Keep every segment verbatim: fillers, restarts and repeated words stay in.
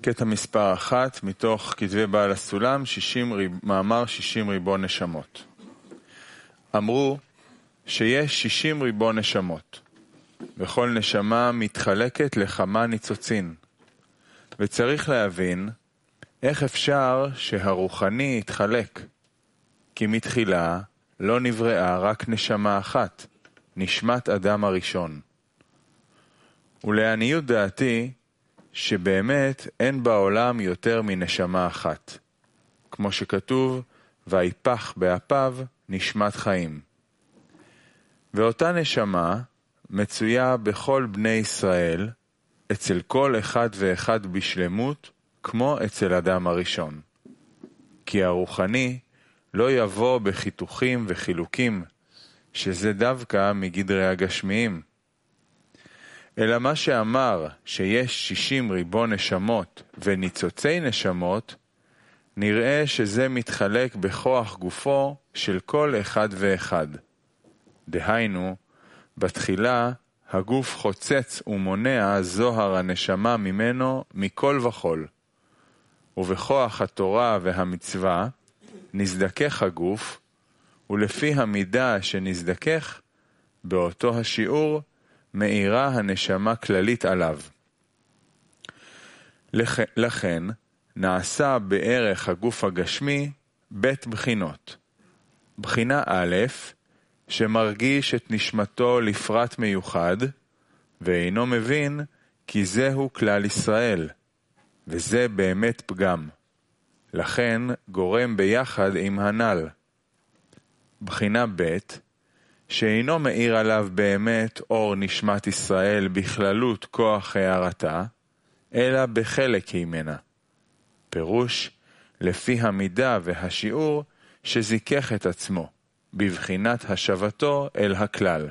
קטע מספר אחת מתוך כתבי בעל הסולם, שישים ריב, מאמר שישים ריבון נשמות. אמרו שיש שישים ריבון נשמות, וכל נשמה מתחלקת לכמה ניצוצין, וצריך להבין איך אפשר שהרוחני יתחלק, כי מתחילה לא נבראה רק נשמה אחת, נשמת אדם הראשון. ולעניות דעתי, שבאמת אין בעולם יותר מנשמה אחת, כמו שכתוב, ויפח באפיו נשמת חיים. ואותה נשמה מצויה בכל בני ישראל, אצל כל אחד ואחד בשלמות, כמו אצל אדם הראשון. כי הרוחני לא יבוא בחיתוכים וחילוקים, שזה דווקא מגדרי הגשמיים. אלא מה שאמר שיש שישים ריבון נשמות וניצוצי נשמות, נראה שזה מתחלק בכוח גופו של כל אחד ואחד. דהיינו, בתחילה הגוף חוצץ ומונע זוהר הנשמה ממנו מכל וכל. ובכוח התורה והמצווה נזדכך הגוף, ולפי המידה שנזדכך, באותו השיעור מאירה הנשמה כללית עליו. לכן נעשה בערך הגוף הגשמי בית בחינות. בחינה א', שמרגיש את נשמתו לפרט מיוחד, ואינו מבין כי זהו כלל ישראל, וזה באמת פגם. לכן גורם ביחד עם הנ"ל. בחינה ב', שאינו מאיר עליו באמת אור נשמת ישראל בכללות כוח הערתה, אלא בחלק ממנה. פירוש, לפי המידה והשיעור שזיכך את עצמו, בבחינת השבתו אל הכלל.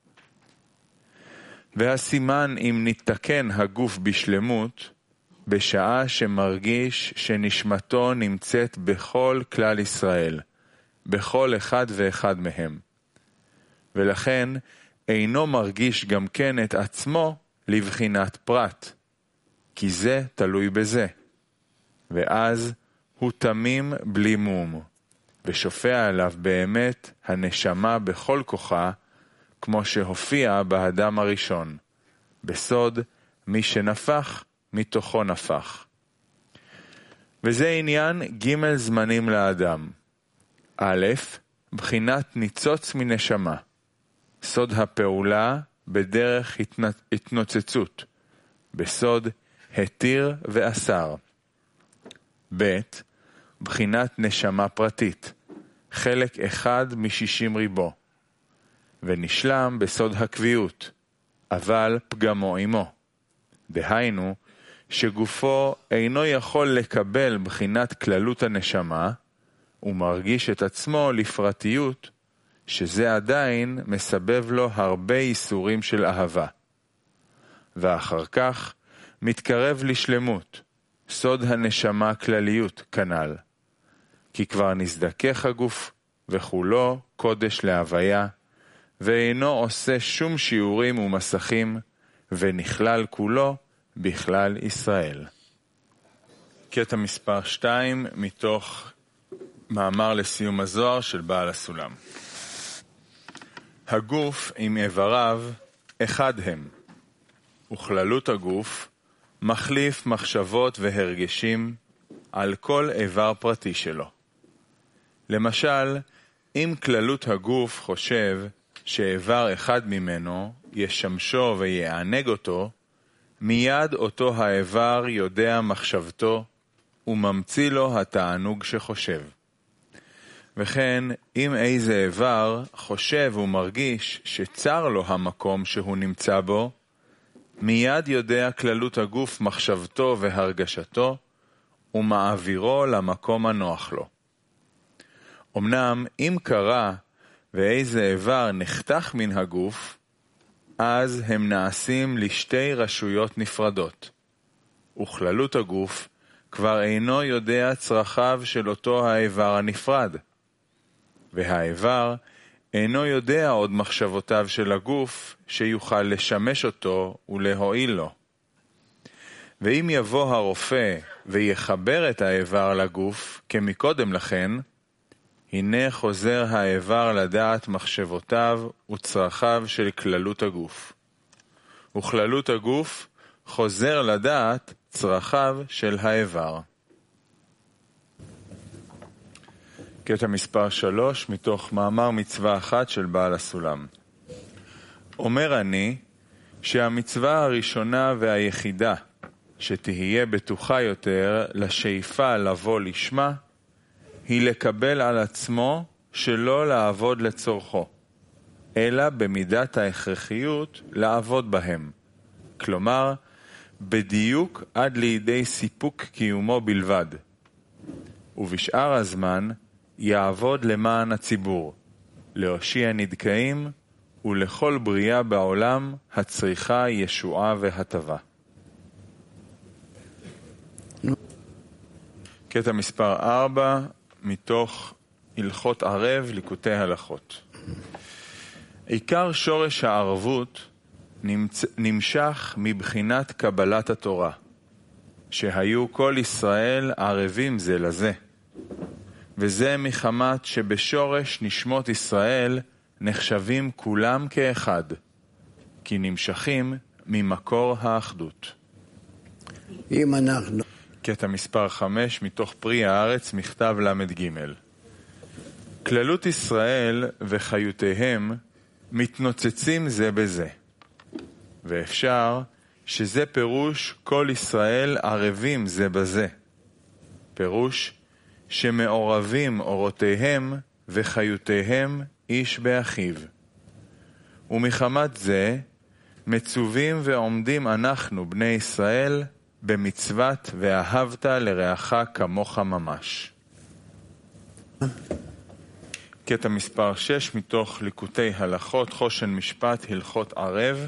והסימן אם נתקן הגוף בשלמות, בשעה שמרגיש שנשמתו נמצאת בכל כלל ישראל, בכל אחד ואחד מהם. ולכן אינו מרגיש גם כן את עצמו לבחינת פרט, כי זה תלוי בזה. ואז הוא תמים בלי מום, ושופע עליו באמת הנשמה בכל כוחה, כמו שהופיע באדם הראשון. בסוד, מי שנפח, מתוכו נפח. וזה עניין ג' זמנים לאדם. א', בחינת ניצוץ מנשמה. סוד הפעולה בדרך התנוצצות. בסוד התיר ואסר. ב', בחינת נשמה פרטית. חלק אחד משישים ריבו. ונשלם בסוד הקביעות, אבל פגמו עמו. דהיינו, שגופו אינו יכול לקבל בחינת כללות הנשמה, ומרגיש את עצמו לפרטיות, שזה עדיין מסבב לו הרבה איסורים של אהבה. ואחר כך מתקרב לשלמות, סוד הנשמה כלליות כנ"ל. כי כבר נזדכך הגוף וכולו קודש להוויה, ואינו עושה שום שיעורים ומסכים, ונכלל כולו בכלל ישראל. קטע מספר שתיים מתוך מאמר לסיום הזוהר של בעל הסולם. הגוף עם איבריו אחד הם, וכללות הגוף מחליף מחשבות והרגשים על כל איבר פרטי שלו. למשל, אם כללות הגוף חושב שאיבר אחד ממנו ישמשו ויענג אותו, מיד אותו האיבר יודע מחשבתו וממציא לו התענוג שחושב. וכן, אם איזה איבר חושב ומרגיש שצר לו המקום שהוא נמצא בו, מיד יודע כללות הגוף מחשבתו והרגשתו, ומעבירו למקום הנוח לו. אמנם אם קרה ואיזה איבר נחתך מן הגוף, אז הם נעשים לשתי רשויות נפרדות. וכללות הגוף כבר אינו יודע צרכיו של אותו האיבר הנפרד. והאיבר אינו יודע עוד מחשבותיו של הגוף שיוכל לשמש אותו ולהועיל לו. ואם יבוא הרופא ויחבר את האיבר לגוף כמקודם לכן, הנה חוזר האיבר לדעת מחשבותיו וצרכיו של כללות הגוף. וכללות הגוף חוזר לדעת צרכיו של האיבר. קטע מספר שלוש מתוך מאמר מצווה אחת של בעל הסולם. אומר אני שהמצווה הראשונה והיחידה שתהיה בטוחה יותר לשאיפה לבוא לשמה, היא לקבל על עצמו שלא לעבוד לצורכו, אלא במידת ההכרחיות לעבוד בהם. כלומר, בדיוק עד לידי סיפוק קיומו בלבד. ובשאר הזמן יעבוד למען הציבור, להושיע נדכאים ולכל בריאה בעולם הצריכה ישועה והטבה. קטע מספר ארבע מתוך הלכות ערב ליקוטי הלכות. עיקר שורש הערבות נמצ... נמשך מבחינת קבלת התורה, שהיו כל ישראל ערבים זה לזה, וזה מחמת שבשורש נשמות ישראל נחשבים כולם כאחד, כי נמשכים ממקור האחדות. אם אנחנו... קטע מספר חמש מתוך פרי הארץ מכתב למד ג'. כללות ישראל וחיותיהם מתנוצצים זה בזה, ואפשר שזה פירוש כל ישראל ערבים זה בזה, פירוש שמעורבים אורותיהם וחיותיהם איש באחיו. ומחמת זה מצווים ועומדים אנחנו בני ישראל במצוות ואהבת לרעך כמוך ממש. קטע מספר שש מתוך ליקוטי הלכות חושן משפט הלכות ערב.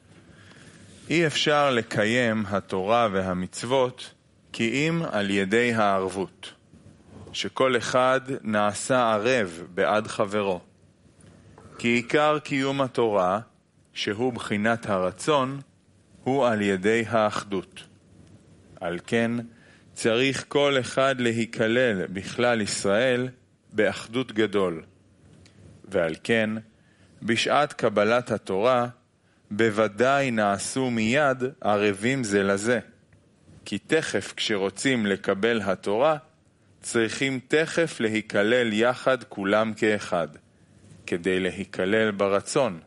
אי אפשר לקיים התורה והמצוות כי אם על ידי הערבות, שכל אחד נעשה ערב בעד חברו. כי עיקר קיום התורה, שהוא בחינת הרצון, הוא על ידי האחדות. על כן צריך כל אחד להיכלל בכלל ישראל באחדות גדול. ועל כן בשעת קבלת התורה בוודאי נעשו מיד ערבים זה לזה. כי תכף כשרוצים לקבל התורה צריכים תכף להיכלל יחד כולם כאחד, כדי להיכלל ברצון.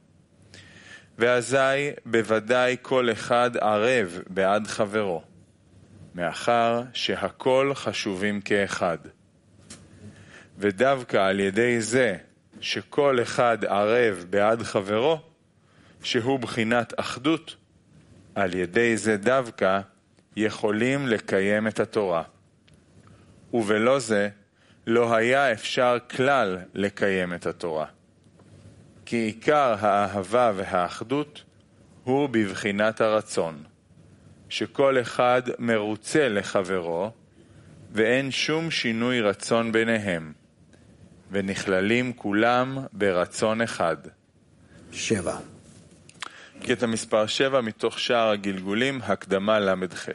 ואזי בוודאי כל אחד ערב בעד חברו, מאחר שהכל חשובים כאחד. ודווקא על ידי זה שכל אחד ערב בעד חברו, שהוא בחינת אחדות, על ידי זה דווקא יכולים לקיים את התורה. ובלא זה לא היה אפשר כלל לקיים את התורה. כי עיקר האהבה והאחדות הוא בבחינת הרצון, שכל אחד מרוצה לחברו, ואין שום שינוי רצון ביניהם, ונכללים כולם ברצון אחד. שבע. קטע מספר שבע מתוך שער הגלגולים, הקדמה למד-ח'.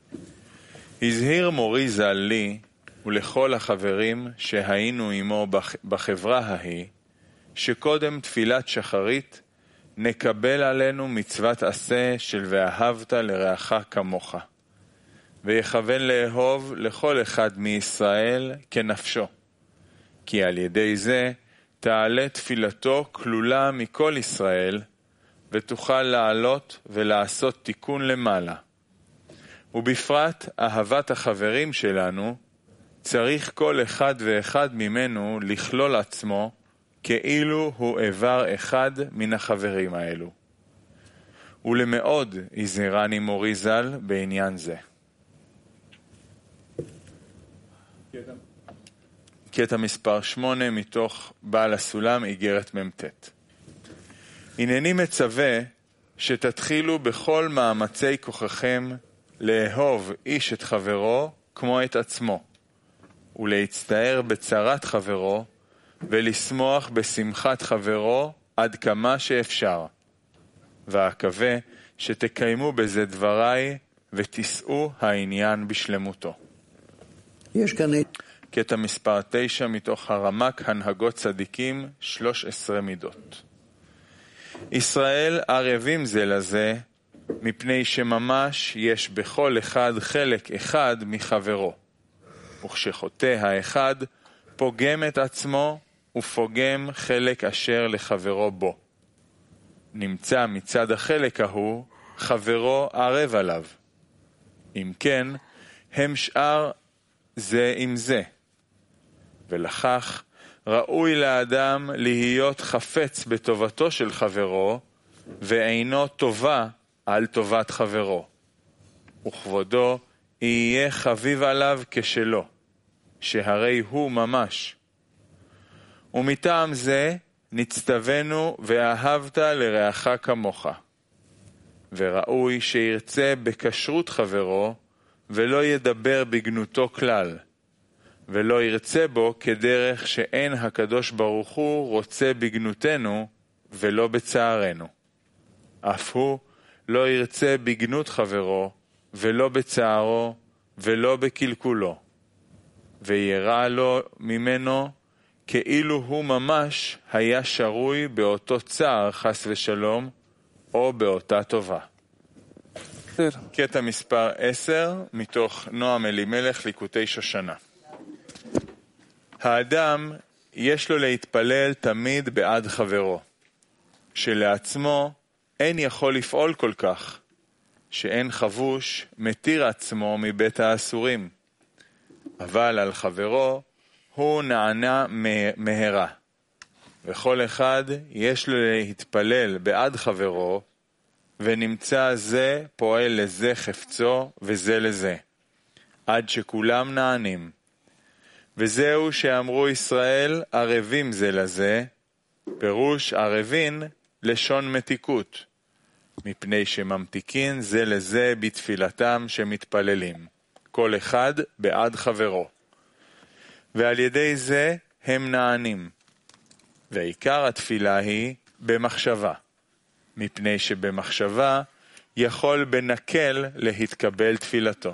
הזהיר מורי ז"ל לי ולכל החברים שהיינו עמו בחברה ההיא, שקודם תפילת שחרית נקבל עלינו מצוות עשה של ואהבת לרעך כמוך, ויכוון לאהוב לכל אחד מישראל כנפשו, כי על ידי זה תעלה תפילתו כלולה מכל ישראל, ותוכל לעלות ולעשות תיקון למעלה. ובפרט אהבת החברים שלנו, צריך כל אחד ואחד ממנו לכלול עצמו כאילו הוא איבר אחד מן החברים האלו. ולמאוד הזהירני מורי ז"ל בעניין זה. קטע מספר שמונה מתוך בעל הסולם איגרת ממתת. הנני מצווה שתתחילו בכל מאמצי כוחכם לאהוב איש את חברו כמו את עצמו, ולהצטער בצרת חברו, ולשמוח בשמחת חברו עד כמה שאפשר. ואקווה שתקיימו בזה דבריי ותישאו העניין בשלמותו. יש כאן... קטע מספר תשע מתוך הרמ"ק הנהגות צדיקים, שלוש עשרה מידות. ישראל ערבים זה לזה, מפני שממש יש בכל אחד חלק אחד מחברו. וכשחוטא האחד פוגם את עצמו ופוגם חלק אשר לחברו בו. נמצא מצד החלק ההוא חברו ערב עליו. אם כן, הם שאר זה עם זה. ולכך ראוי לאדם להיות חפץ בטובתו של חברו, ואינו טובה על טובת חברו. וכבודו יהיה חביב עליו כשלו, שהרי הוא ממש. ומטעם זה נצטווינו ואהבת לרעך כמוך. וראוי שירצה בכשרות חברו, ולא ידבר בגנותו כלל, ולא ירצה בו כדרך שאין הקדוש ברוך הוא רוצה בגנותנו ולא בצערנו. אף הוא לא ירצה בגנות חברו ולא בצערו ולא בקלקולו, וירא לו ממנו כאילו הוא ממש היה שרוי באותו צער חס ושלום או באותה טובה. קטע מספר עשר מתוך נועם אלימלך ליקוטי שושנה. האדם יש לו להתפלל תמיד בעד חברו, שלעצמו אין יכול לפעול כל כך, שאין חבוש מתיר עצמו מבית האסורים, אבל על חברו הוא נענה מהרה, וכל אחד יש לו להתפלל בעד חברו, ונמצא זה פועל לזה חפצו וזה לזה, עד שכולם נענים. וזהו שאמרו ישראל ערבים זה לזה, פירוש ערבין לשון מתיקות, מפני שממתיקין זה לזה בתפילתם שמתפללים, כל אחד בעד חברו. ועל ידי זה הם נענים. ועיקר התפילה היא במחשבה, מפני שבמחשבה יכול בנקל להתקבל תפילתו.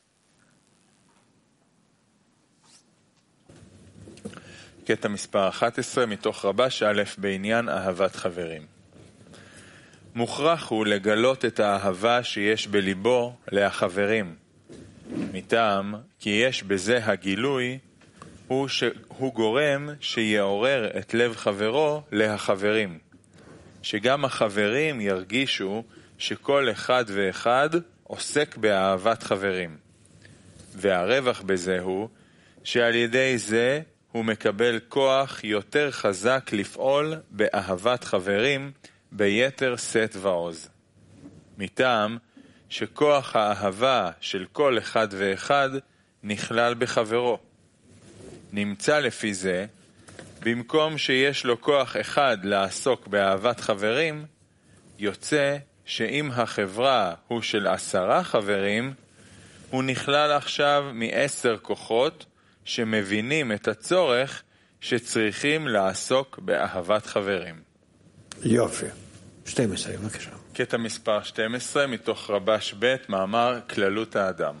קטע מספר אחת עשרה מתוך רבש א' בעניין אהבת חברים. מוכרח הוא לגלות את האהבה שיש בליבו לחברים, מטעם כי יש בזה הגילוי, הוא, ש... הוא גורם שיעורר את לב חברו לחברים, שגם החברים ירגישו שכל אחד ואחד עוסק באהבת חברים. והרווח בזה הוא שעל ידי זה הוא מקבל כוח יותר חזק לפעול באהבת חברים ביתר שאת ועוז. מטעם שכוח האהבה של כל אחד ואחד נכלל בחברו. נמצא לפי זה, במקום שיש לו כוח אחד לעסוק באהבת חברים, יוצא שאם החברה הוא של עשרה חברים, הוא נכלל עכשיו מעשר כוחות שמבינים את הצורך שצריכים לעסוק באהבת חברים. יופי. שתים עשרה, בבקשה. קטע מספר שתים עשרה מתוך רבש ב' מאמר כללות האדם.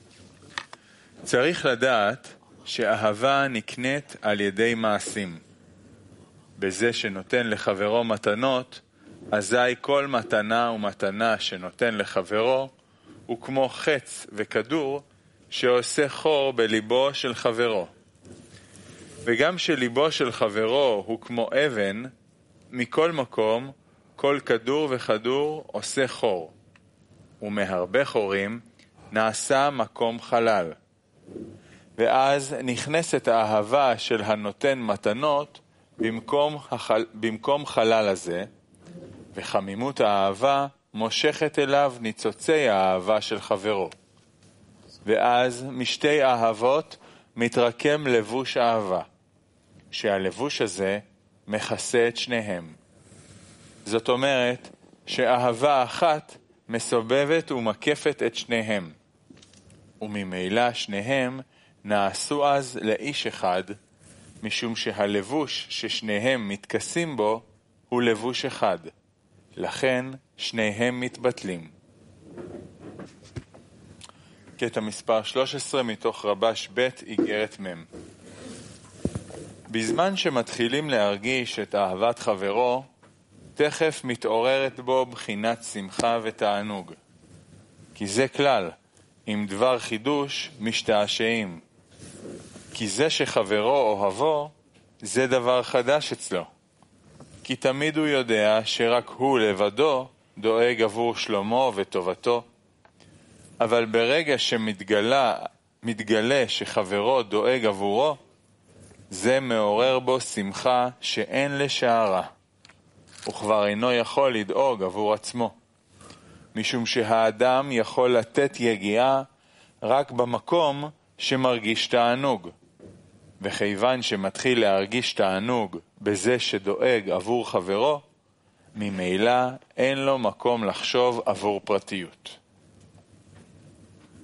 צריך לדעת שאהבה נקנית על ידי מעשים. בזה שנותן לחברו מתנות, אזי כל מתנה ומתנה שנותן לחברו הוא כמו חץ וכדור שעושה חור בליבו של חברו. וגם שליבו של חברו הוא כמו אבן, מכל מקום כל כדור וכדור עושה חור, ומהרבה חורים נעשה מקום חלל. ואז נכנסת האהבה של הנותן מתנות במקום, החל... במקום חלל הזה, וחמימות האהבה מושכת אליו ניצוצי האהבה של חברו. ואז משתי אהבות מתרקם לבוש אהבה, שהלבוש הזה מכסה את שניהם. זאת אומרת שאהבה אחת מסובבת ומקפת את שניהם, וממילא שניהם נעשו אז לאיש אחד, משום שהלבוש ששניהם מתכסים בו הוא לבוש אחד, לכן שניהם מתבטלים. קטע מספר שלוש עשרה מתוך רבש ב' איגרת מ'. בזמן שמתחילים להרגיש את אהבת חברו, תכף מתעוררת בו בחינת שמחה ותענוג. כי זה כלל, עם דבר חידוש משתעשעים. כי זה שחברו אוהבו, זה דבר חדש אצלו. כי תמיד הוא יודע שרק הוא לבדו דואג עבור שלומו וטובתו. אבל ברגע שמתגלה מתגלה שחברו דואג עבורו, זה מעורר בו שמחה שאין לשערה, וכבר אינו יכול לדאוג עבור עצמו, משום שהאדם יכול לתת יגיעה רק במקום שמרגיש תענוג, וכיוון שמתחיל להרגיש תענוג בזה שדואג עבור חברו, ממילא אין לו מקום לחשוב עבור פרטיות.